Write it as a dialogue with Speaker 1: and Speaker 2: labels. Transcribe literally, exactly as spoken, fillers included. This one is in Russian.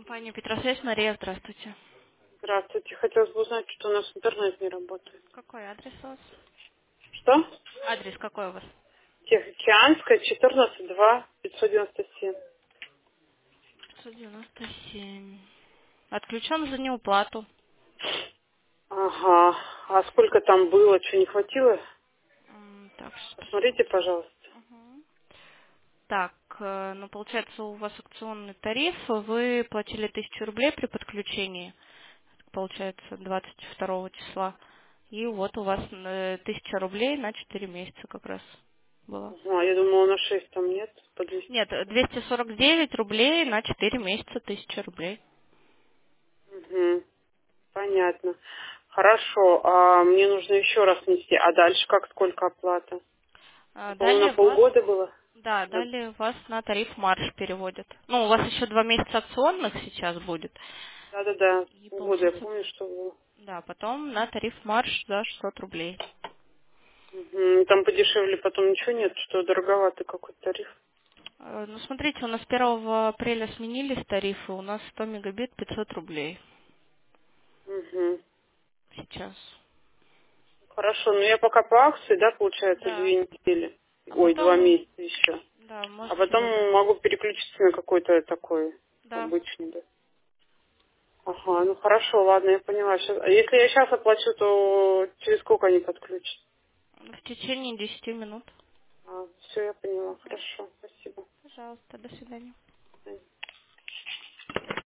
Speaker 1: Компания Петросвязь, Мария, здравствуйте.
Speaker 2: Здравствуйте. Хотелось бы узнать, что у нас интернет не работает.
Speaker 1: Какой адрес у вас?
Speaker 2: Что?
Speaker 1: Адрес какой у вас?
Speaker 2: Тихоокеанская, четырнадцать два, пятьсот девяносто семь.
Speaker 1: пятьсот девяносто семь. Отключен за неуплату.
Speaker 2: Ага. А сколько там было? Что, не хватило?
Speaker 1: М, Так, сейчас
Speaker 2: Посмотрите,
Speaker 1: посмотрим.
Speaker 2: пожалуйста.
Speaker 1: Мгм. Так, э, ну получается у вас акционный тариф, вы платили тысячу рублей при подключении, получается двадцать второго числа. И вот у вас э, тысяча рублей на четыре месяца как раз было.
Speaker 2: Ага, я думала, на шесть там нет, по двести.
Speaker 1: Нет, двести сорок девять рублей на четыре месяца, тысяча рублей.
Speaker 2: Угу. Понятно. Хорошо. А мне нужно еще раз нести. А дальше как, сколько оплата?
Speaker 1: А
Speaker 2: По-моему, на
Speaker 1: далее вас,
Speaker 2: полгода было.
Speaker 1: да,
Speaker 2: На-
Speaker 1: далее вас на тариф марш переводят. Ну, у вас еще два месяца акционных сейчас будет.
Speaker 2: Да-да-да.
Speaker 1: И
Speaker 2: Полгода, я
Speaker 1: получится,
Speaker 2: помню, что было.
Speaker 1: да, потом на тариф марш за шестьсот рублей.
Speaker 2: Мгм. Там подешевле потом ничего нет, что дороговатый какой-то тариф.
Speaker 1: Э, Ну, смотрите, у нас первого апреля сменились тарифы, у нас сто мегабит пятьсот рублей
Speaker 2: Угу.
Speaker 1: сейчас.
Speaker 2: Хорошо, но я пока по акции, да, получается,
Speaker 1: Да.
Speaker 2: две недели.
Speaker 1: А
Speaker 2: Ой, два
Speaker 1: потом,
Speaker 2: месяца еще.
Speaker 1: да,
Speaker 2: А
Speaker 1: можете,
Speaker 2: потом могу переключиться на какой-то такой
Speaker 1: да,
Speaker 2: обычный, да. Ага, ну хорошо, ладно, я поняла. Щас- А если я сейчас оплачу, то через сколько они подключат?
Speaker 1: в течение десяти минут.
Speaker 2: А, все, я поняла. Хорошо, спасибо.
Speaker 1: Пожалуйста, до свидания.